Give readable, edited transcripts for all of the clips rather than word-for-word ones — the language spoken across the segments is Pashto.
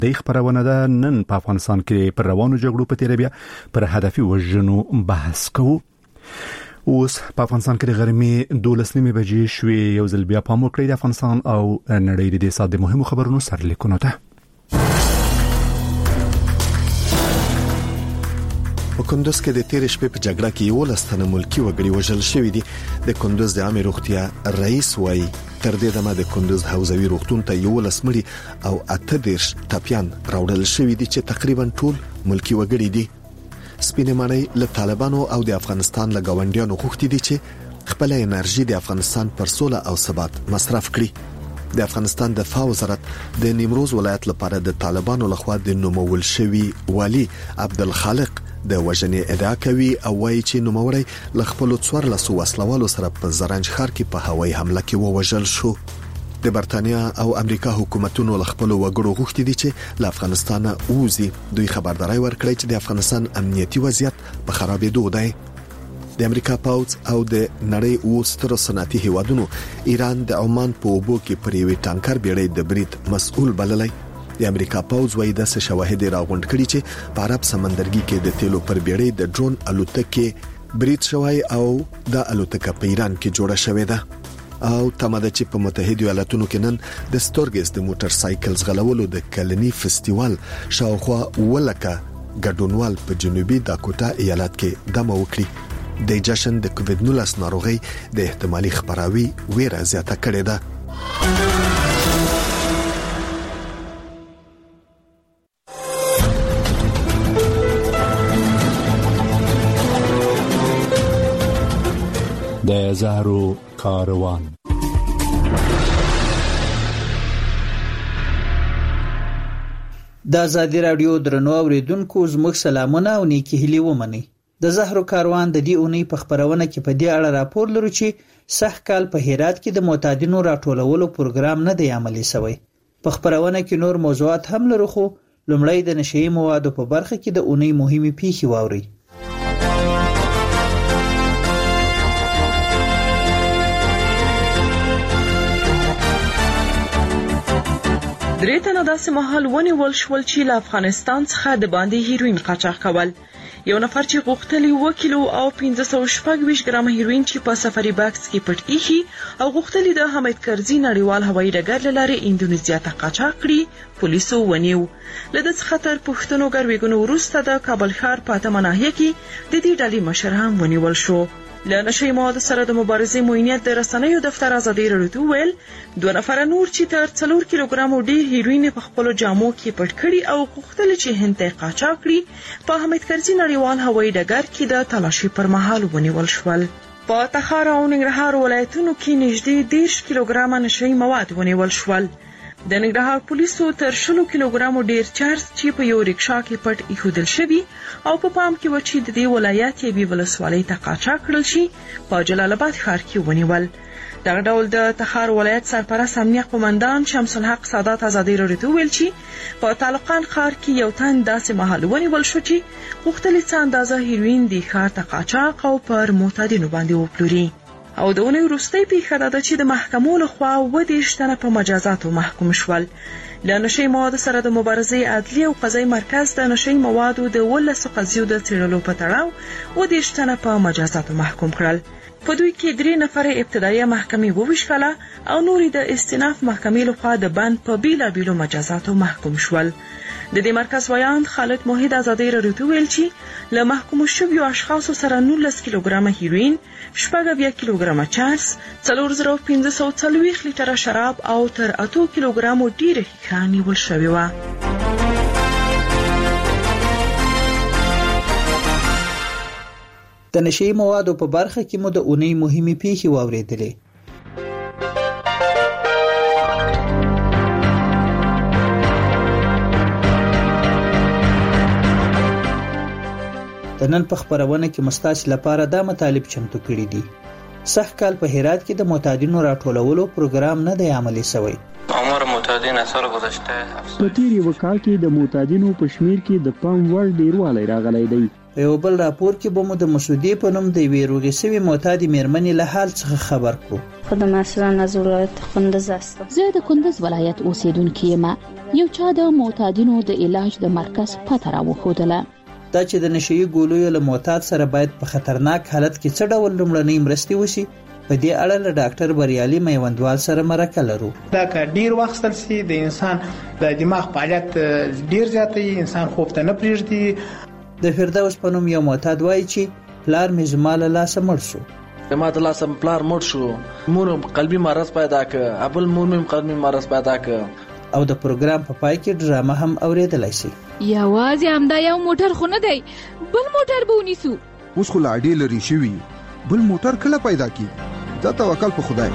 د خبرونه ده نن په افغانستان کې پر روانو جګړو په تیر بیا پر هدفي وژنو بحث کوو. اوس په افغانستان کې د غرمې 12 بجې شوې. یو ځل بیا پام وکړئ د افغانستان او نړۍ د ساده مهمو خبرونو سرلیکونو ته. په کندوز کې د تیر شپې په جګړه کې 11 تنه ملکی وګړي وژل شوي دي. د کندوز د عامه روغتیا رئیس وایي تر دې دمه د کندوز حوزوي روغتون ته 11 مړي او 18 ټاپیان راوړل شوي دي چې تقریبا ټول ملکی وګړي دي. سپینې ماڼۍ له طالبانو او د افغانستان له ګاونډیانو غوښتي دي چې خپل انرژي د افغانستان پر سوله او ثبات مصرف کړي. د افغانستان دفاع وزارت د نیمروز ولایت لپاره د طالبانو لخوا د نومول شوی والی عبدالخالق د وژنې ادعا کوي او وایي چې نوموړی له خپل 14 وسلوالو سره په زرنج ښار کې په هوایي حمله کې ووژل شو. د برتانیا او امریکا حکومتونو له خپل وګړو غوښتي دي چې له افغانستان اوزي. دوی خبرداري ورکړي چې د افغانستان امنیتي وضعیت په خرابېدو دی. د امریکا پاوځ او د نړۍ اوستر صنعتي هیوادونو ایران د عمان په اوبو کې پر یوې ټانکر بیړۍ د برید مسؤل بللی. د امریکا پاوځ وايي د شواهد راغونډ کړي چې په عرب سمندرګي کې د تیلو پر بیړۍ د ډرون الوتکې برید شوی او د الوتکه په ایران کې جوړه شوې ده. او تماده چې په متحده ایالاتونو کې نن د ستورګز د موټر سایکل غلولو د کلنی فستیوال شاوخوا ولکه ګډونوال په جنوبي داکوټا ایالت کې دمه وکړي. د جشن د کووډ-19 ناروغي د احتمالي خبراوي ویره زیاته کړې ده. د زهرو کاروان. د ازادي رادیو درنو اوریدونکو زموږ سلامونه او نیکی هیلې ومنئ. د زهرو کاروان د دې اونۍ په خبرونه کې په دې اړه راپور لرو چې سږ کال په هرات کې د معتادینو راټولولو پروګرام نه دی عملي شوی. په خبرونه کې نور موضوعات هم لرو خو لومړی د نشئی موادو په برخه کې د اونۍ مهمه پیښې واورئ. درې تنه داسې مهال ونیول شول چې له افغانستان څخه د باندې هیروین قاچاق کول. یو نفر چې غوښتلی 1 کیلو او 526 ګرامه هیروین چې په سفري باکس کې پټ ایښي او غوښتلی د حمید کرزي نړیوال هوایي ډګر له لارې اندونیزیا ته قاچاق کړي، پولیسو ونیو. له دې څخه تر پښتنو ګرویګونو وروسته د کابل ښار په اتمه ناحیه کې د دې ډلې مشر هم ونیول شو. له نشئی موادو سره د مبارزې موینیت د رسنیو دفتر ازادي راډیو ویل 2 نفر نور چې تر 4 کیلوګرامو ډیر هیروین په خپل جامو کې پټ کړي او غوښتل چې هند ته قاچاق کړي په حمید کرزي نړیوال هوایي ډګر کې د تلاشي پر مهال ونیول شول. په تخار او ننګرهار ولایتونو کې نږدې 10 کیلوګرامه نشئی مواد ونیول شول. د ننګرهار پولیسو تر 100 کیلوګرامو ډیر چارج چې په یو رکشا کې پټ ایښودل شوی او په پام کې و چې د دې ولایت یې ولسوالۍ ته قاچاق کړل شي په جلال آباد ښار کې ونیول. دغه ډول د تخار ولایت سرپرست امنیه قومندان شمس الحق سادات ازادي راډیو ویل چې په تعلقان ښار کې یو تن داسې مهال ونیول شو چې غوښتل څه اندازه هیروین د ښار ته قاچاق او پر معتادینو باندې وپلوري. او د اونۍ وروستۍ پیښه ده چې د محکمو لخوا 20 تنه په مجازاتو محکوم شول. له نشئی موادو سره د مبارزې عدلي او قضایي مرکز د نشئی موادو د 12 قضیو د څېړلو په تړاو 20 تنه په مجازاتو محکوم کړل. په دوی کې 3 نفر ابتدایي محکمې وویشتله او نوري د استئناف محکمې لخوا د بند په بیلابیلو مجازاتو محکوم شول. د دې مرکز ویاند خالد موحد ازادي راډیو ویل چې له محکوم شویو اشخاصو سره 19 کیلوګرامه هیروین، 18 کیلوګرامه چرس، 4540 لیټره شراب او تر 8 کیلوګرامو ډیره ښیښه نیول شوې وه. د نشئی موادو په برخه کې مو د اونۍ مهمه پیښې واورېدلې. د نن په خبرونه کې مستاس لپاره دا مطالب چمتو کړي دي. سږ کال په هرات کې د معتادینو راټولولو پروګرام نه دی عملي شوی. عمر معتادین سال گذشته په تیر یو کال کې د معتادینو په شمیر کې د پام وړ ډیروالی راغلی دی. په یو بل راپور کې به مو د مسعودي په نوم د یوې روغې شوې معتادې مېرمنې له حال څخه خبر کړو. خودم اصلا از ولایت کندز هستم. زه د کندز ولایت اوسیدونکې یم. یو چا د معتادینو د علاج د مرکز پته راوښودله. دا چې د نشئی ګولیو له معتاد سره باید په خطرناک حالت کې څه ډول لومړنۍ مرستې وشي، په دې اړه له ډاکټر بریالي میوندوال سره مرکه لرو. دا که ډیر وخت سي د انسان د دماغ فعالیت ډیر زیاتوي، انسان خوب ته نه پریږدي. د فردوس په نوم یو معتاد وایي چې پلار مې زما له لاسه مړ شو. ما د لاسه پلار مړ شو، مور قلبي مرض پیدا کړ، ابل مور مې قلبي مرض پیدا کړ. او د پروګرام په پای کې ډرامه هم اوریدلای شي. یوازې همدا یو موټر خو نه دی، بل موټر به ونیسو. اوس خو لا ډېر لري شوي، بل موټر کله پیدا کی؟ دا توکل په خدای.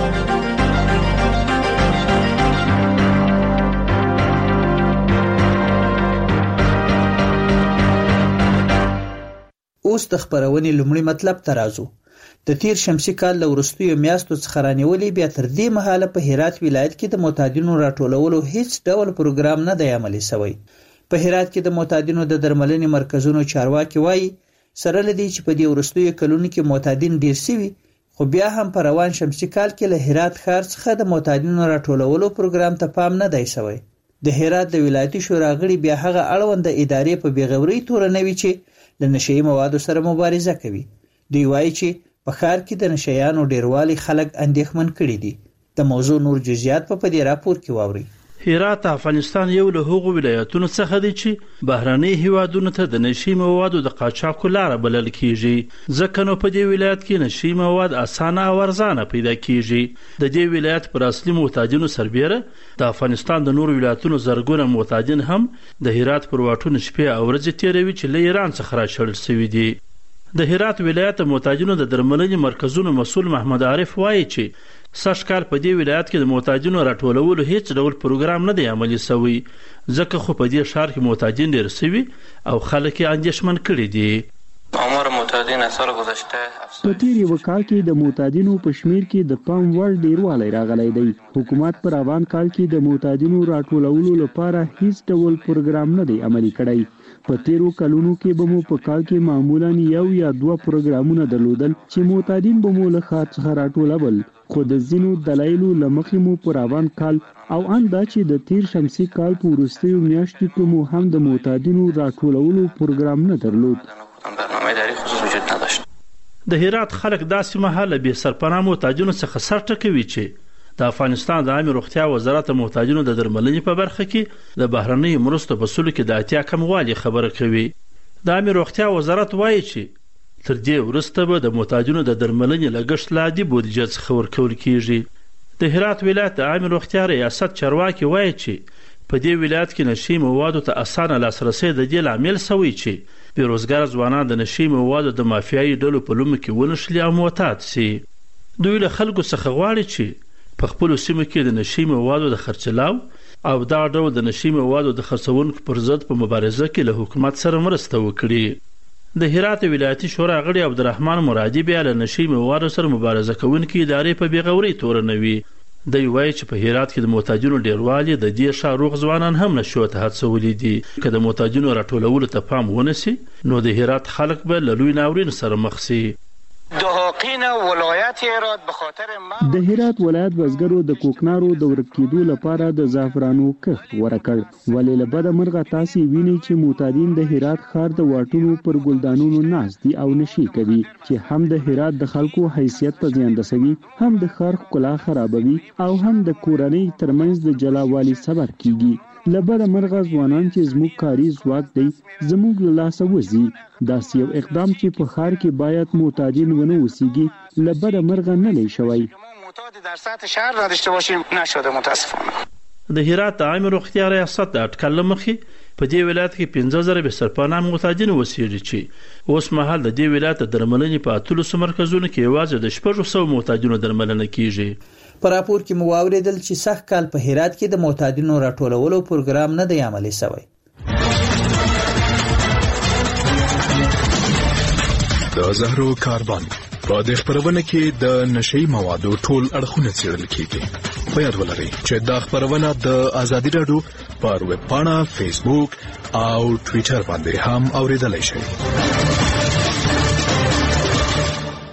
اوس د خبرونې لومړی مطلب ته راځو. د تیر شمسي کال له وروستیو میاشتو څخه رانیولې بیا تر دې مهاله په هرات ولایت کې د معتادینو راټولولو هیڅ ډول پروګرام نه دی عملي شوی. په هرات کې د معتادینو د درملنې مرکزونو چارواکي وایي سره لدی چې په دې وروستیو کلونو کې معتادین ډیر شوي، خو بیا هم په روان شمسي کال کې له هرات ښار څخه د معتادینو راټولولو پروګرام ته پام نه دی شوی. د هرات د ولایتي شورا غړي بیا هغه اړوند ادارې په بیغوري تورنوي چې د نشئی موادو سره مبارزه کوي. دوی وایي چې په ښار کې د نشیانو ډیروالی خلک اندېښمن کړي دي. د موضوع نور جزئیات په دې راپور کې واورئ. هرات افغانستان یو له هغو ولایتونو څخه دی چې بهرني هیوادونو ته د نشئی موادو د قاچاق لاره بلل کیږي، ځکه نو په دې ولایت کې نشئی مواد اسانه او ارزانه پیدا کیږي. د دې ولایت پر اصلي معتادینو سربیره د افغانستان د نور ولایتونو زرګونه معتادین هم د هرات پر واټونو شپې او ورځې تیروي چې له ایران څخه راشړل شوي دي. د هرات ولایت معتادینو د درملنې مرکزونو مسؤل محمد عارف وایي چې سږ کال په دې ولایت کې د معتادینو راټولولو هیڅ ډول پروګرام نه دی عملي شوی، ځکه خو په دې ښار کې معتادین ډېر شوي او خلک یې اندېښمن کړي دي. آمار معتادین از سال گذشته په تیر یو کال کې د معتادینو په شمیر کې د پام وړ ډیروالی راغلی دی. حکومت په روان کال کې د معتادینو راټولولو لپاره هیڅ ډول پروګرام نه دی عملي کړی. په تیرو کلونو کې به مو په کال کې معمولا یو یا دوه پروګرامونه درلودل چې معتادین به مو له ښار څخه راټولول، خو د ځینو دلایلو له مخې مو په روان کال او ان دا چې د تیر شمسي کال په وروستیو میاشتو کې مو هم د معتادینو راټولولو پروګرام نه درلود. برنامه اداري خصوص وجود نداشت. د هرات خلک داسې مهاله بې سرپناه معتادینو څخه سر ټکوي چې د افغانستان د عامه روغتیا وزارت معتادینو د درملنې په برخه کې د بهرنۍ مرستو په سلو کې د اتیا کموالي خبره کوي. د عامه روغتیا وزارت وایي چې تر دې وروسته به د معتادینو د درملنې لګښت له عادي بودیجې څخه ورکول کیږي. د هرات ولایت د عامه روغتیا ریاست چارواکي وایي چې په دې ولایت کې نشئی موادو ته اسانه لاسرسی د دې لامل شوی چې بیروزګار ځوانان د نشئی موادو د مافیایي ډلو په لومه کې ونښلي او معتاد سي. دوی له خلکو څخه غواړي چې په خپلو سیمو کې د نشئی موادو د خرڅلاو او دا ډول د نشئی موادو د خرڅونکو پر ضد په مبارزه کې له حکومت سره مرسته وکړي. د هرات ولایتي شورا غړي عبدالرحمن مرادي بیا له نشئی موادو سره مبارزه کوونکې ادارې په بیغوري تورنوي. دی وایي چې په هرات کې د معتادینو ډیروالي د دې ښار روغ ځوانان هم نشو ته هڅولي دي. که د معتادینو راټولولو ته پام ونه سي نو د هرات خلک به له لوی ناورین سره مخ سي. دهاقین ولایت هرات به خاطر د هرات ولایت بزګرو د کوکنارو د ورک کېدو لپاره د زعفرانو کښت غوره کړ، ولې له بده مرغه تاسې وینئ چې معتادین د هرات ښار د واټونو پر ګلدانونو ناست دي او نشي کوي چې هم د هرات د خلکو حیثیت ته زیان رسوي، هم د ښار ښکلا خرابوي او هم د کورنۍ ترمنځ د جلاوالي سبب کیږي. له بده مرغه ځوانان چې زموږ کاري ځواک دی زموږ له لاسه وځي. داسې یو اقدام چې په ښار کې باید معتادین ونه اوسیږي له بده مرغه نه دی شوی. معتاد در سطح شهر را داشته باشیم نشده متاسفانه. د هرات د عامه روغتیا ریاست د اټکل له مخې په دې ولایت کې 15,000 بې سرپناه معتادین اوسېږي چې اوس مهال د دې ولایت د درملنې په 1300 مرکزونو کې یوازې د 600 معتادینو درملنه کیږي. په راپور کې مو واوریدل چې سږ کال په هرات کې د معتادینو راټولولو پروګرام نه دی عملي شوی. د زهرو کاروان په دې خبرونه کې د نشئی موادو ټول اړخونه څېړل کیږي. په یاد ولرئ چې دا خبرونه د آزادي راډیو پر ویب پاڼه، فیسبوک او ټویټر باندې هم اوریدلای شئ.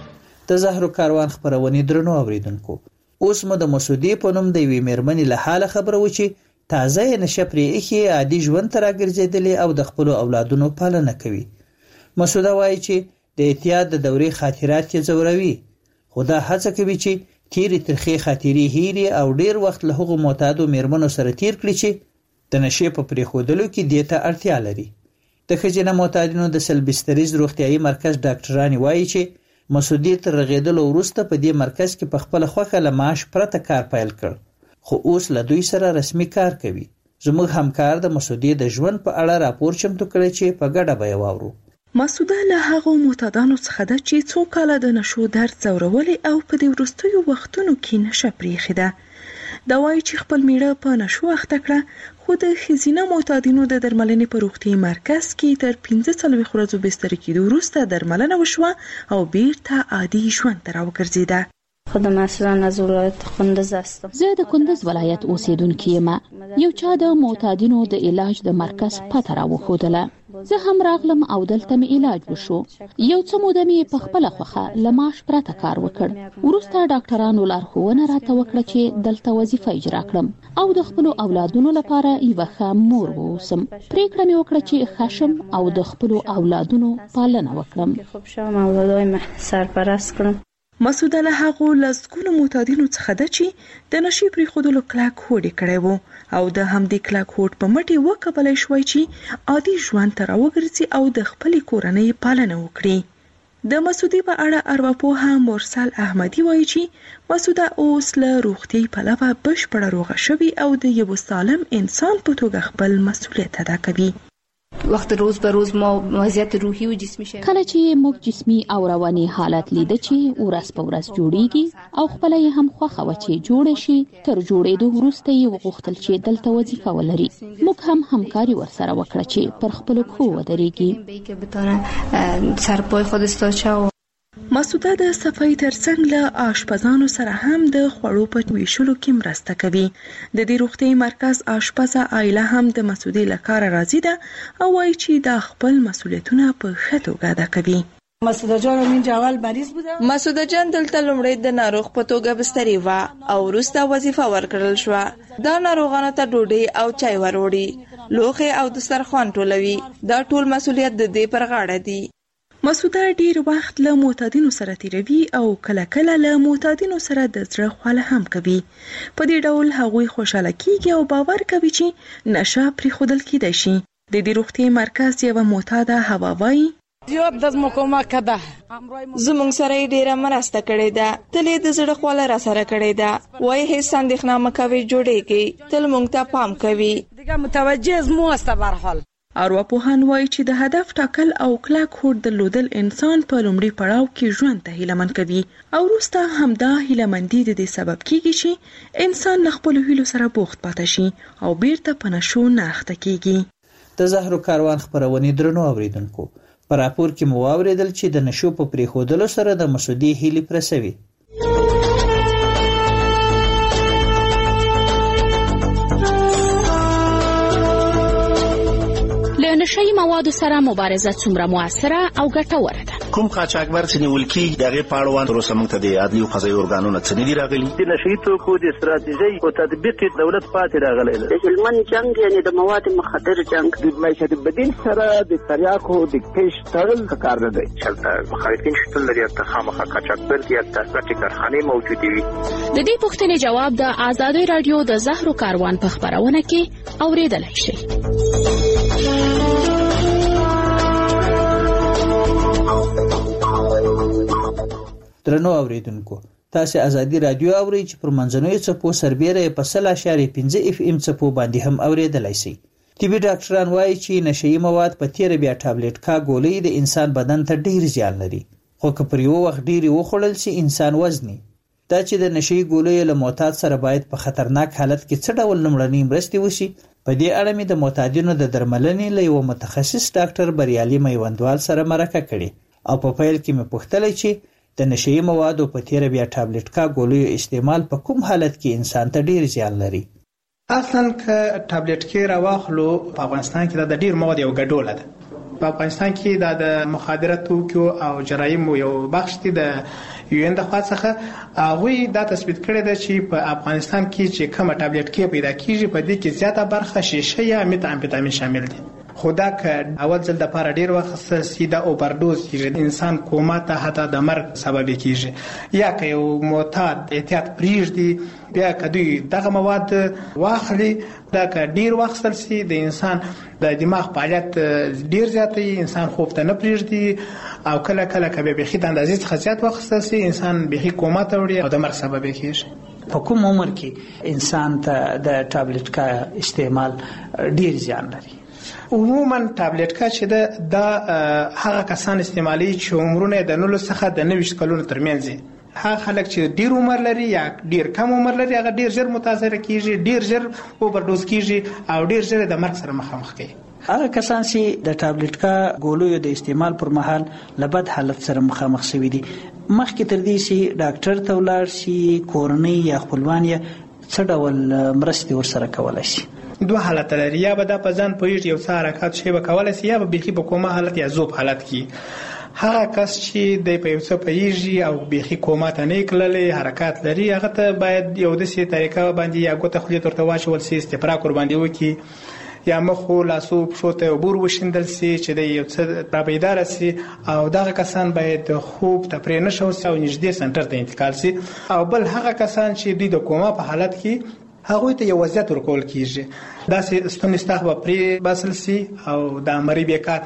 د زهرو کاروان خبرونه درنو اوریدونکو، اوس مو د مسودې په نوم د یوې مېرمنې له حاله خبره و چې تازه یې نشه پرې ایښې عادي ژوند ته راګرځېدلې او د خپلو اولادونو پالنه کوي. مسوده وایي چې د اعتیاد د دورې خاطرات یې ځوروي، خو دا هڅه کوي چې تیرې ترخې خاطرې هېرې او ډېر وخت له هغو معتادو مېرمنو سره تیر کړي چې د نشې په پرېښودلو کې دې ته اړتیا لري. د ښځینه معتادینو د سلبستریز روغتیایي مرکز ډاکټرانې وایي چې مسودې تر رغېدلو وروسته په دې مرکز کې په خپله خوښه له معاش پرته کار پیل کړ، خو اوس له دوی سره رسمي کار کوي. زموږ همکار د مسودې د ژوند په اړه راپور چمتو کړی چې په ګډه به یې واورو. مسوده له هغو معتادانو څخه ده چې څو کاله د نشو درد ځورولې او په دې وروستیو وختونو کې نشه پرېښې ده. دا وایي چې خپل میړه په نشو اخته کړه، خو د ښځینه معتادینو د درملنې په روغتیایي مرکز کې تر 45 ورځو بستر کېدو وروسته درملنه وشوه او بیرته عادي ژوند ته راوګرځېده. خودم اصلا از ولایت کندز هستم. زه د کندز ولایت اوسیدونکی یم. یو چا د معتادینو د علاج د مرکز پته راوښودله. زه هم راغلم او دلته مې علاج وشو. یو څه موده مې په خپله خوښه له معاش پرته کار وکړ. وروسته ډاکټرانو لارښوونه راته وکړه چې دلته وظیفه اجرا کړم او د خپلو اولادونو لپاره یوه ښه مور واوسم. پرېکړه مې وکړه چې ښه شم او د خپلو اولادونو پالنه وکړم. خوب شم اولادای سرپرست کړم. مسوده له هغو لسګونو معتادینو څخه ده چې د نشې پرېښودلو کلک هوډ یې کړی و او د همدې کلک هوډ په مټ یې وکولی شوی چې عادي ژوند ته راوګرځي او د خپلې کورنۍ پالنه وکړي. د مسودې په اړه ارواپوه مرسل احمدي وایي چې مسوده اوس له روغتیایي پلوه بشپړه روغه شوې او د یو سالم انسان په توګه خپل مسؤلیت ادا کوي. وخت روز به روز ما وضعیت روحي او جسمي شي. کله چې موږ جسمي او رواني حالت لیده چې ورځ په ورځ جوړیږي او خپل یې هم خوښه و چې جوړ شي، تر جوړېدو وروسته یې وغوښتل چې دلته وظیفه ولري. موږ هم همکاري ورسره وکړه چې پر خپل پښو ودرېږي. که بتونه سرپای خود استاد مسوده د صفای ترڅنګ له آشپزانو سره هم د خوړو په ویشلو کې مرسته کوي. د دې روغتیایي مرکز آشپزه آیله هم د مسودې له کاره راضي ده او وایي چې دا خپل مسؤلیتونه په ښه توګه ادا کوي. مسوده جان من اول مریض بوده. مسوده جان دلته لومړی د ناروغ په توګه بسترې وه او وروسته وظیفه ورکړل شوه. دا ناروغانو ته ډوډۍ او چای وروړي، لوښي او دسترخوان ټولوي. دا ټول مسؤلیت د دې پر غاړه دی. مسوده ډیر وخت له معتادینو سره تیروي او کله کله له معتادینو سره د زړه خواله هم کوي. په دې ډول هغوی خوشاله کیږي او باور کوي چې نشه پرېښودل کیدای شي. د دې روغتیایي مرکز یوه معتاده هوا وایي زیات د مکمک ده. زمونږ سره یې ډیره مرسته کړې ده، تل یې د زړه خواله را سره کړې ده. وایي هیڅ اندېښنه مه کوئ، جوړېږي، تل موږ ته پام کوي. دیگه متوجه مو است به هر حال. ارواپوهان وایي چې د هدف ټاکل او کلک هوډ درلودل انسان په لومړي پړاو کې ژوند ته هیلهمن کوي او وروسته همدا هیلهمندي د دې سبب کیږي چې انسان له خپلو هیلو سره بوخت پاتې شي او بیرته په نشو نه اخته کیږي. د زهرو کاروان خبرونه درنو اوریدونکو، په راپور کې مو واوریدل چې د نشو په پرېښودلو سره د مسودې هیلې پوره شوې. له نشهیي موادو سره مبارزه څومره موثره او ګټوره ده؟ کوم قاچاقبر چې نیول کېږي د هغې په اړوند تر اوسه موږ ته د عدلي او قضایي ارګانونه څه نه دي راغلي. د نشهیي توکو د استراتیژۍ په تطبیق کې دولت پاتې راغلی دی. د هلمند جنګ یعنې د مواد مخدر جنګ د معیشت بدیل سره د تریاکو د کیش تړل ښه کار نه دی. هلته مخالفین شتون لري، هلته خامخا قاچاقبر دي، هلته ګټې کارخانې موجودې وي. د دې پوښتنې جواب د ازادۍ راډیو د زهرو کاروان په خپرونه کې اورېدلی شئ. درنو اوریدونکو، تاسو ازادي رادیو اورئ چې پر منځنوي څپو سربېره په 0.5 FM څپو باندې هم اوریدلای شئ. طبي ډاکټران وایي چې نشهیي مواد په تیره بیا ټابلیټ کا ګولۍ د انسان بدن ته ډیر زیان لري، خو که پر یو وخت ډیرې وخوړل شي انسان وزني. دا چې د نشهیي ګولیو له معتاد سره باید په خطرناک حالت کې څه ډول لومړنۍ مرستې وشي، په دې اړه مې د معتادینو د درملنې له یوه متخصص ډاکټر بریالي میوندوال سره مرکه کړې او په پیل کې مې پوښتلی چې د نشهیي موادو په تیره بیا ټابلیټ کا ګولیو استعمال په کوم حالت کې انسان ته ډیر زیان لري. اصلا که ټابلیټ کې راواخلو په افغانستان کې د ډیر مواد یو ګډوله ده. په افغانستان کې د مخدره توکو او جرایم یو بخش دی د UN د خوا څخه هغه دا تثبیت کړی دی چې په افغانستان کې چې کومه ټابلیټ کې پیدا کیږي په دې کې زیاته برخه شیشه یا میتامفیتامین شامل دي. خدا که اول ځل د پاره ډیر وخت سیده اوورډوز کیږي، انسان کوما ته حتی د مرګ سبب کیږي، یا که یو معتاد احتیاط پریږدي بیا کدی دغه مواد واخلي دا که ډیر وخت سي د انسان د دماغ فعالیت ډیر زیاتې، انسان خوب ته نه پریږدي او کله کله کبه به خید اندازې څخه زیات وخت سي انسان به کوما ته وړي او د مرګ سبب کیږي. په کوم عمر کې انسان ته د ټابلیټ کا استعمال ډیر زیان لري؟ عموما ټابلیټ کا چې د هغه کسان استعمالي چې عمرونه د 0 څخه د 90 کلونو ترمنځ دي. هغه خلک چې ډیر عمر لري یا ډیر کم عمر لري هغه ډیر ژر متاثر کیږي، ډیر ژر اوورډوز کیږي او ډیر ژر د مرګ سره مخامخ کیږي. هغه کسان چې د ټابلیټ کا ګولو د استعمال پر مهال لبد حالت سره مخامخ شوي دي، مخکې تر دې چې ډاکټر ته ولاړ شي کورنۍ یا خپلوان یې څه ډول مرستې ورسره کولای شي؟ دوه حالت لري، یا به دا په ځان پوهیږي یو څه حرکات شی به کولای شي، یا به بيخي په کومه حالت یا زوب حالت کې. هغه کس چې د په یو څه پوهیږي او بيخي کومه ته نه کړلې حرکات لري هغه ته باید یو د سي طریقه باندې یا ګوته خلیه ترته واچول سي، استفراغ ور باندې وکي، یا مخو لاسو پښو ته ور وشندل سي چې د یو څه تابعدار سي، او دغه کسان باید خوب ته پرې نشو او نږدې سنټر ته انتقال سي. او بل هغه کسان چې د کومه په حالت کې هغه ته یو وضعیت ورکول کیږي، دا چې ستونی استخبا پرې باسل سي او د مری بیکات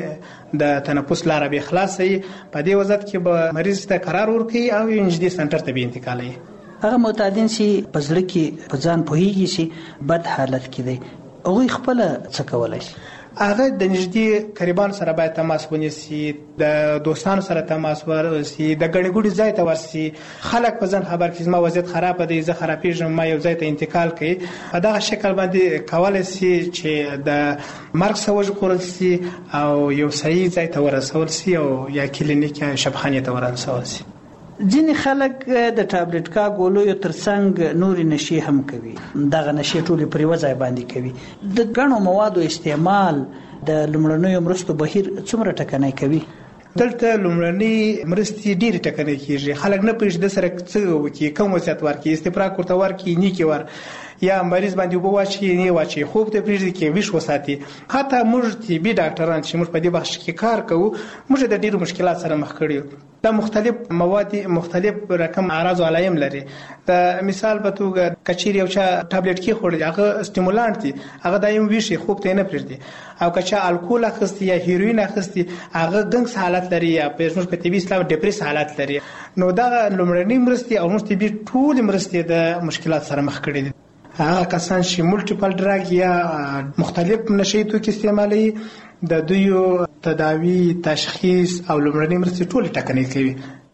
نه د تنفس لاره به خلاصي، په دې وضعیت کې به مریض ته قرار ورکړي او نږدې سنټر ته به انتقالي. هغه معتادین چې په ځل کې په ځان پوهیږي چې بد حالت کې دي هغه خپل څه کولای شي؟ هغه د نږدې قریبان سره باید تماس ونیسي، د دوستانو سره تماس ورسي، د ګڼې ګوڼې ځای ته ورسي، خلک په ځان خبر کړي زما وضعیت خراب دی زه خرابېږم ما یو ځای ته انتقال کړي. په دغه شکل باندې کولای شي چې د مرګ څخه وژغورل شي او یو صحیح ځای ته ورسول شي او یا کلینیک یا شفاخانې ته ورسول شي. ځینې خلک د ټابلیټ کا ګولو ترڅنګ نوري نشي هم کوي، دغه نشي ټولې پر یو ځای باندې کوي. د ګڼو موادو استعمال د لومړنیو مرستو بهیر څومره ټکنۍ کوي؟ دلته لومړنۍ مرستې ډېرې ټکنۍ کیږي، خلک نه پوهېږي د سره څه وکړي، کوم وضعیت ورکړي، استفراغ ورته ورکړي، نیکې ور یا مریض باندې اوبه واچي نه واچي، خوب ته پرېږدي کې ویش وساتي. حتی موږ طبي ډاکټران چې موږ په دې بخش کې کار کوو موږ د ډېرو مشکلات سره مخ کړي یو. دا مختلف مواد مختلف رقم اعراض او علایم لري. د مثال په توګه کچیر یو چا ټابلیټ کې خوري هغه سټیمولانت دي، هغه دایم ویشي خوب ته نه پرېږدي، او کچا الکول اخستي یا هیروین اخستي هغه ګنګس حالت لري یا په طبي اصطلاح ډیپریس حالت لري. نو دا لومړنۍ مرستې او موږ طبي ټول مرستې د مشکلات سره مخ کړي دي. هغه کسان چې ملټیپل ډراګ یا مختلف نشي توکي استعمالوي د دوی تداوی تشخیص او لومړنۍ مرستې ټول ټکنۍ کوي.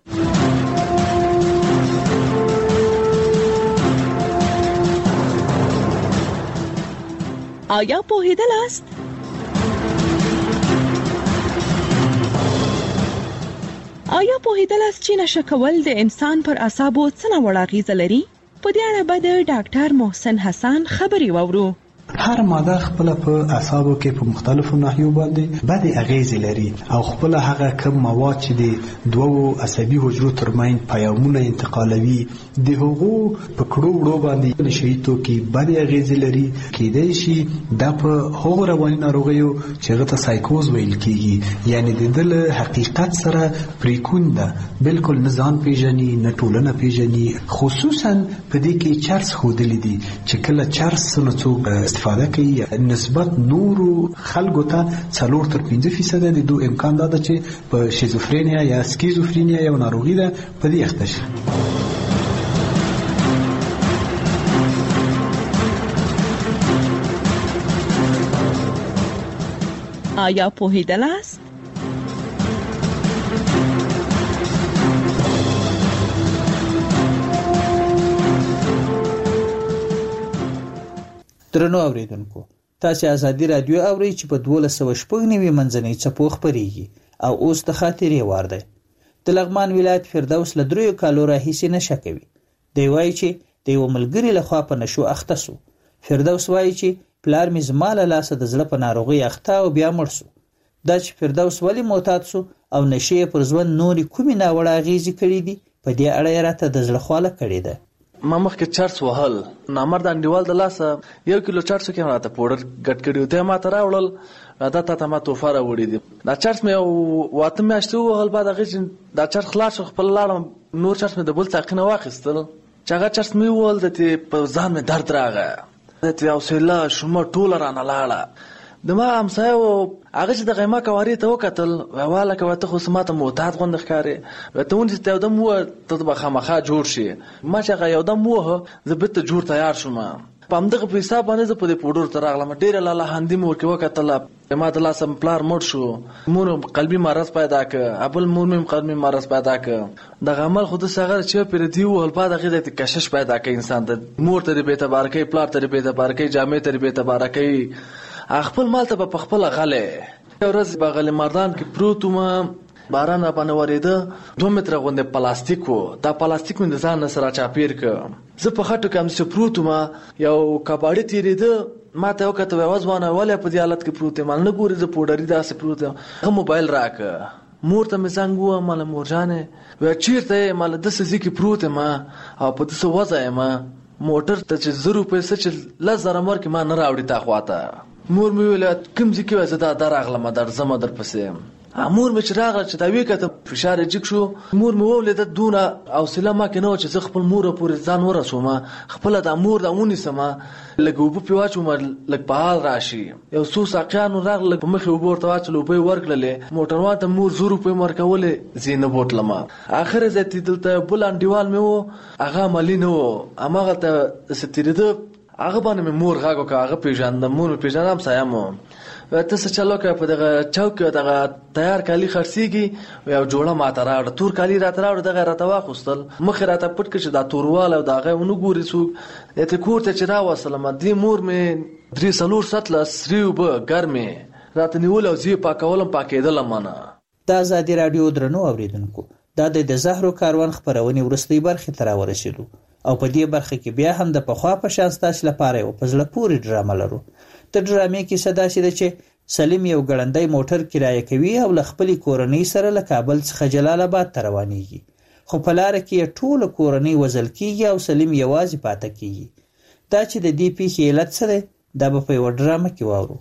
آیا پوهیدلاست؟ آیا پوهیدلاست چې نشه کول د انسان پر اعصابو څه ناوړه اغیزه لري؟ په دې اړه به د ډاکټر محسن حسن خبري واورو. هر ماده خپل په اعصابو کې په مختلفو ناحیو باندې بد اغیزې لري او خپل هغه کم مواد چې د دوو عصبي حجرو ترمنځ پیغامونه انتقالوي د هغو په کړو وړو باندې نشي توکي بد اغیزې لري. کېدای شي دا په هغو رواني ناروغیو چې هغه ته سایکوز ویل کیږي، یعنی د دل حقیقت سره پریکون ده، بالکل نه ځان پیژني نه ټولنه پیژني. خصوصا په دې کې چرس ښودلی دي چې کله چرس نه څوک استفاده کوي نسبت نورو خلکو ته 4-5% د دوه امکان ده چې په شیزوفرینیا یا سکیزوفرینیا یو ناروغي ده په دې اخته شي. آیا پوهیدلاست؟ درنو اوریدونکو، تاسو ازادي رادیو اورئ چې په 1290 منځنۍ څپو خبريږي او اوس د خاطرې وار دی. د لغمان ولایت فردوس له 3 کالو راهیسې نشه کوي. دی وایي چې د یو ملګري لخوا په نشو اخته سو. فردوس وایي چې پلار مې زما له لاسه د زړه په ناروغي اخته او بیا مړ سو. دا چې فردوس ولې معتاد سو او نشې پر ژوند نورې کومې ناوړه اغېزې کړي دي، په دې اړه یې راته د زړه خواله کړې ده. ما مخکې چرس وهل، نامرد انډیوال د لاسه 1 کیلو چرسو کې راته پوډر ګډ کړي و، ته ما ته راوړل، دا ته ما توفه راوړي دي. دا چرس مې 8 میاشتې ووهل، بعد هغې چې دا چرس خلاص شو خپل لاړم، نور چرس مې د بل ساقي نه واخیستل، چې هغه چرس مې ووهل د په ځان مې درد راغی، د حوصله شومه ټوله رانه لاړه. د ما همسایه و هغه چې دغه ما کوارې ته وکتل، واله که ته خو ماته معتاد غوندې ښکارې، ته ونیسه ته یو دم ووهه ته به خامخا جوړ شي. ما چې هغه یو دم ووهه زه بېرته جوړ تیار شوم. په همدغه په حساب باندې زه په دې پوډرو ته راغلم. ډېره لالهاندي مې ورکې وکتله، ما د لاسه پلار مړ شو، مور قلبي مرض پیدا که، بل مور مې قلبي مرض پیدا که. دغه عمل خو داسې هغه چې پرې دي ووهل، بعد هغې ته کشش پیدا کوي انسان ته، مور ته دې بېاعتباره کوي، پلار ته دې بېاعتباره کوي، جامې ته دې بېاعتباره کوي، خپل مال ته به په خپله غلی. یو ورځ په غلی مردان کې پروت وم، باران را باندې ورېده، 2 متره غوندې پلاستیک و، دا پلاستیک مې د ځان نه سره چاپېر که. زه په خټو کې همسې پروت وم، یو کباړي تېرېده، ما ته وکتل، ویې ځوانه ولې په دې حالت کې پروت یم؟ نه ګورې زه پوډري داسې پروت یم. هغه موبایل راکړه، مور ته مې زنګ ووهم، ماله مورجانې ویل چېرته یې؟ ماله داسې ځای کې پروت یم او په داسې وضع یم، موټر ته چې 10 روپۍ څه چې 10,000 ورکړي ما نه راوړي تا خواته. مور مې ویل کوم ځای کې وایي؟ زه دا راغلم، درځم درپسې. مور مې چې راغله چې دا وکتل فشار یې جګ شو، مور مې وویل دونه حوصله ما کې نه وه چې زه خپل موره پورې ځان ورسوم، خپله دا مور دا ونیسم، لږ اوبه پرې واچوم لږ په حال راشي. یو څو ساقیانو راغله، لږ په مخې اوبه ورته واچول، اوبه یې ورکړلې، موټروان ته مور 100 روپۍ مې ورکولې، زه یې نه بوتلم. اخر ځای ته دلته بل انډیوال مې و، هغه عملي نه و، هماغلته داسې تېرېده، هغه باندې مې مور غږ وکړه، هغه پېژندم، مور مې پېژنم، همسایه مو. ته څه چل وکړه، په دغه چوک کې دغه تیار کالي خرڅېږي، یو جوړه ماته راوړه، تور کالي راته راوړه، دغه یې راته واخیستل، مخ یې راته پټ کړه چې دا توروالی او د هغه یې ونه ګوري څوک. ته کور ته چې راوستلم، دې مور مې 3-4 سطله سرې اوبه ګرمې راته نیولې او زه یې پاکولم، پاکېدلم نه. د ازادي راډیو درنو اوریدونکو، دا د زهرو کاروان خپرونې وروستۍ برخې ته راورسېدو او په دې برخه کې بیا هم د پخوا په شان ستاسو لپاره یو په زړه پورې ډرامه لرو. د ډرامې کیسه داسې ده چې سلیم یو ګړندی موټر کرایه کوي او له خپلې کورنۍ سره له کابل څخه جلال آباد ته روانېږي، خو په لاره کې یې ټوله کورنۍ وژل کېږي او سلیم یوازې پاتې کېږي. دا چې د دې پیښې علت څه دی، دا به په یوه ډرامه کې واورو.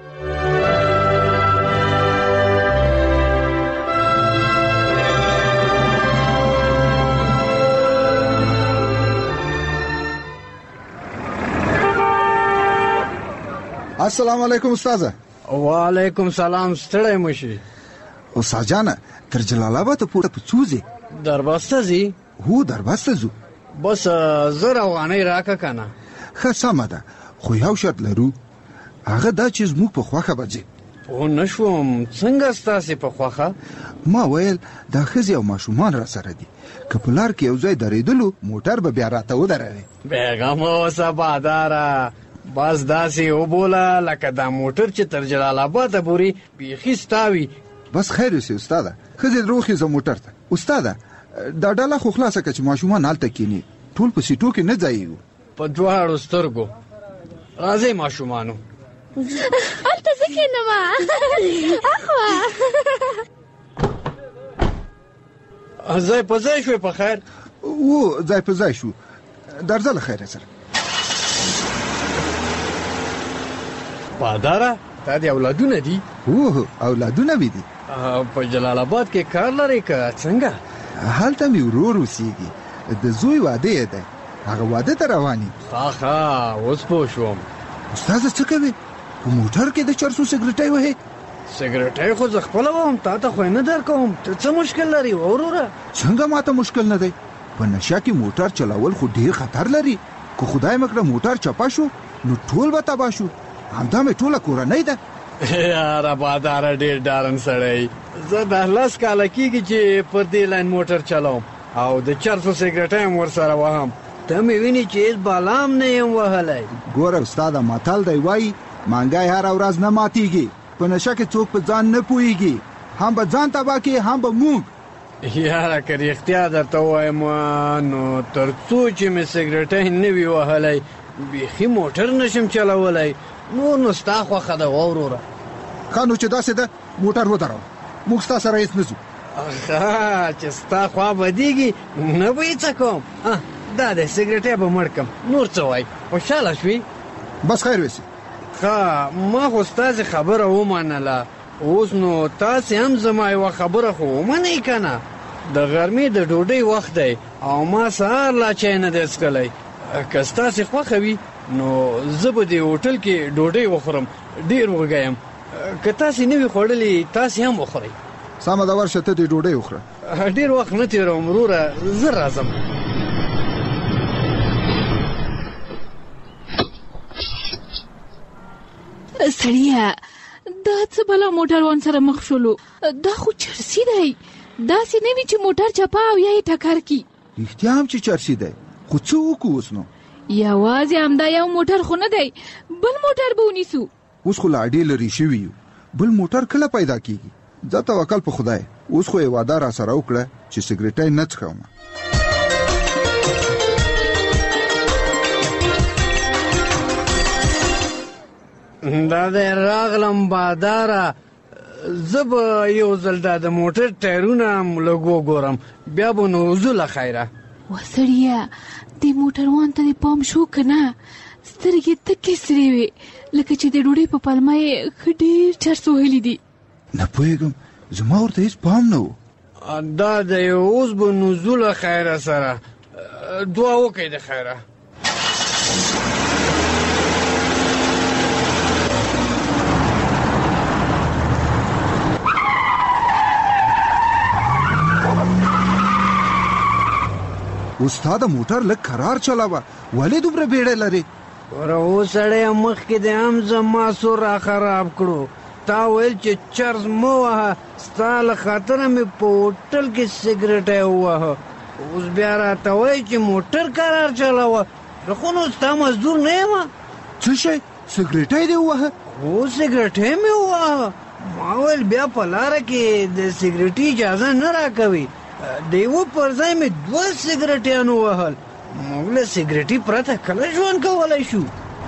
السلام علیکم استاذه. وعلیکم سلام. ستړی مشي استاد جان؟ تر جلال آباد پورته په څوځي؟ دربسته ځي؟ هو دربسته ځو. بس زه روانۍ راکه کنه. ښه سمه ده، خو یو شرط لرو، هغه دا چې زموږ په خوښه به ځي. پوه نه شوم، څنګه ستاسې په خوښه؟ ما ویل دا ښځې او ماشومان را سره دي، که په لار کې یو ځای درېدلو موټر به بیا راته ودروي. بیغمه اوسه باداره، بس داسې وبوله لکه دا موټر چې تر جلال آباده پورې بیخي ستا وي. بس خیر اوسې استاده، ښځې دروخېزه موټر ته. استاده دا ډله خو خلاصه که چې ماشومان هلته کښېني، ټول په سیټو کې نه ځایېږو. په 2 سترګو راځئ ماشومانو. هلته زه کښېنم، اخوا ځای په ځای شوې په خیر؟ و ځای په ځای شو، درځه له خیره سره. باداره دا د اولادونه دي؟ اوه اولادونه مې دي. په جلال آباد کې کار لرې که څنګه؟ هلته مې ورور اوسېږي، د زوی واده یې دی، هغه واده ته روان یي. ښه اوس پوه شوم. استاذه څه کوې؟ په موټر کې د چرسو سګرټۍ وهې؟ سګرټۍ خو زه خپله وهم، تا ته خو یې نه درکوم. ته څه مشکل لري وروره؟ څنګه ماته مشکل نه دی؟ په نشه کې موټر چلول خو ډېر خطر لري، که خدای مکړه موټر چپه شو نو ټول به تباه شو، همدا مې ټوله کورنۍ ده. یاره باداره ډېر ډارن سړی، زه 10 کاله کېږي چې پر دې لاین موټر چلوم او د چرسو سګرټۍ هم ورسره وهم. ته مې ویني چې هېڅ بالام نه یم وهلی. ګوره استاده، متل دی وایي مانګی هره ورځ نه ماتېږي، په نشه کې څوک په ځان نه پوهېږي، هم به ځان تباه کړي هم به موږ. یاره که رښتیا درته ووایم نو تر څو چې مې سګرټۍ نه وي وهلی بیخي موټر نشم چلولی. نور نو ستا خوښه ده وروره. خانو چې داسې ده موټر ودرو موږ ستا سره هیڅ نه ځو. چې ستا خوا بدېږي نه به یې څه کوم. دا دی سګرټ به مړ کړم. نور څه وایي خوشحاله شوې؟ بس خیر وسي. ما خو ستاسې خبره ومنله. اوس نو تاسې هم زما یوه خبره خو ومنئ که نه. د غرمې د ډوډۍ وخت دی او ما سهار لا چای نه دی څښلی. که ستاسې خوښه وي نو زه به دې هوټل کې ډوډۍ وخورم. ډېر وږی یم. که تاسې نه وي خوړلې تاسې هم وخورئ. سمه ده ورشه ته دې ډوډۍ وخوره. ډېر وخت نه تېروم وروره زه راځم. سړیه دا څه بلا موټروان سره مخ شولو؟ دا خو چرسي دی. داسې نه وي چې موټر چپه او یا یې ټکر کی. رښتیا هم چې چرسي دی خو څه وکړو اوس نو؟ یوازې همدا یو موټر خو نه دی بل موټر به ونیسو. اوس خو لا ډېر لرې شوي یو. بل موټر کله پیدا کیږي؟ ځه توکل په خدای. اوس خو یې وعده را سره وکړه چې سګرټۍ نه څښم. دا دی راغلم باداره. زه به یو ځل دا د موټر ټایرونه هم لږ وګورم بیا به نو ځو له خیره. وسړیه دې موټروان ته دې پام شو که نه؟ سترګې تکې سرې وې لکه چې د ډوډۍ په پلمه یې ښه ډېر چرس وهلي دي. نه پوهېږم زما ورته هېڅ پام نه و. دا دی اوس به نو ځو له خیره سره. دعا وکئ د خیره. استاد موټر لږ کرار چلاوه ولې دومره بیړه لري؟ اوس سړی مخکې د هم زما سور را خراب کړو. تا ویل چې چرس مه وهه ستا له خاطره مې په هوټل کې سګرټی ووهه. اوس بیا راته وایي چې موټر کرار چلاوه. خو نو ستا مزدور نه یم. څه شی سګرټی دې ووهه؟ هو سګرټی مې ووهه. ما ویل بیا په لاره کې د سګرټي اجازه نه راکوي. د یوه پر ځای مې 2 سګرټیان ووهل. موږ له سګرټي پرته کله ژوند کولی شو؟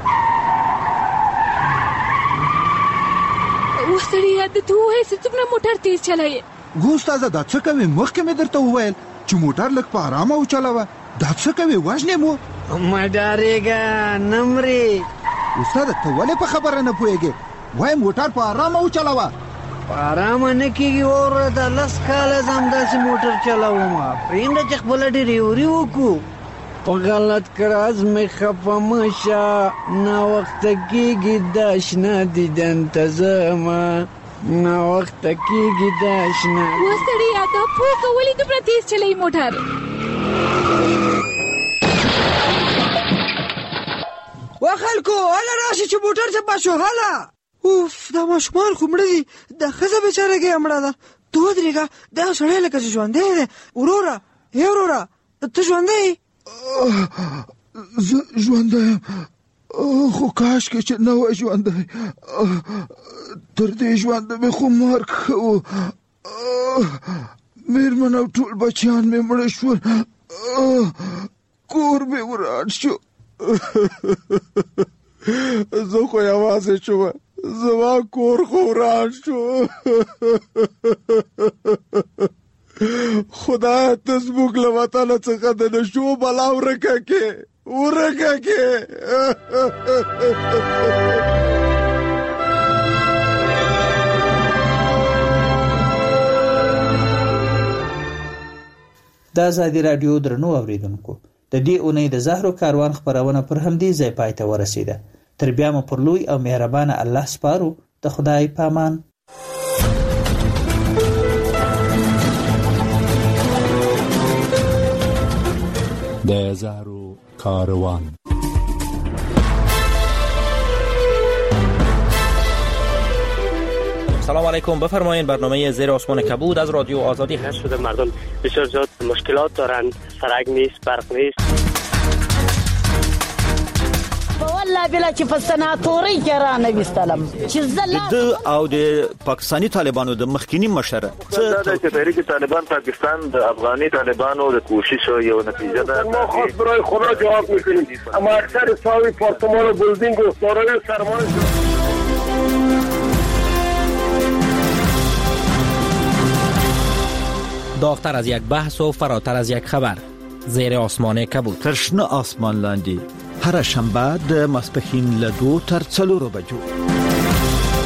وسړیه د ته ووایې چې څومره موټر تیز چلایې. ګو استاده دا څه کوې؟ مخکې مې درته وویل چې موټر لږ په ارامه وچلوه. دا څه کوې وژنې مو؟ مه ډارېږه نه مرې. استاده ته ولې په خبره نه پوهېږې؟ وایي موټر په ارامه وچلوه. په ارامه نه کېږي وروره. دا 10 کاله زه همداسې موټر چلومه. پرېږده چې خپله ډریوري وکړو. په غلط کراز مې خفه مه شه. ناوخته کېږي دا شنه دیدن ته ځمه. ناوخته کېږي دا شنه. وسړیه دا پوکه ولې دومره تیز چلوي موټر؟ خلکو هله راشي چې موټر چپه شو. هله اوف دا ماشومان خو مړه دي. دا ښځه بېچارهګۍ مړه ده. ته ودرېږه دا سړی لکه چې ژوندی دی. وروره وروره ته ژوندی یې؟ زه ژوندی یم خو کاشکې چې نه وای ژوندی. تر دې ژونده مې خو مرګ ښه و. مېرمن او ټول بچیان مې مړه شول. کور مې وران شو. زه خو یوازې شوم. زما کور خو وران شو. خدای ته زموږ له وطنه څخه د نشو بلا ورکه کې. د ازادي راډیو درنو اوریدونکو د دې اونۍ د زهرو کاروان خبرونه پر همدې ځای پای ته ورسیده. تر بیا مو پر لوی او مهربانه الله سپارو. د خدای پامان. د زهرو کاروان. سلام علیکم. بفرمایید برنامه زیر آسمان کبود از رادیو آزادی هست. شده مردم بسیار زیاد مشکلات دارند. سرک نیست، برق نیست. والله بلا چې په سناتوري کې را نه وستلم چې د او د پاکستانی طالبانو د مخکینی مشره چې تحریک طالبان پاکستان د افغاني طالبانو د کوشش یو نتیجه ده. ما خاص برای خدا جواب میکنیم. اما اکثر ساوی پارتمان و بلدینگ و دارای سرمان داغتر از یک بحث و فراتر از یک خبر. زیر آسمان کبود. تر شنه آسمان لاندې هر شنبه د ماسپښین له 2 تر 4 بجو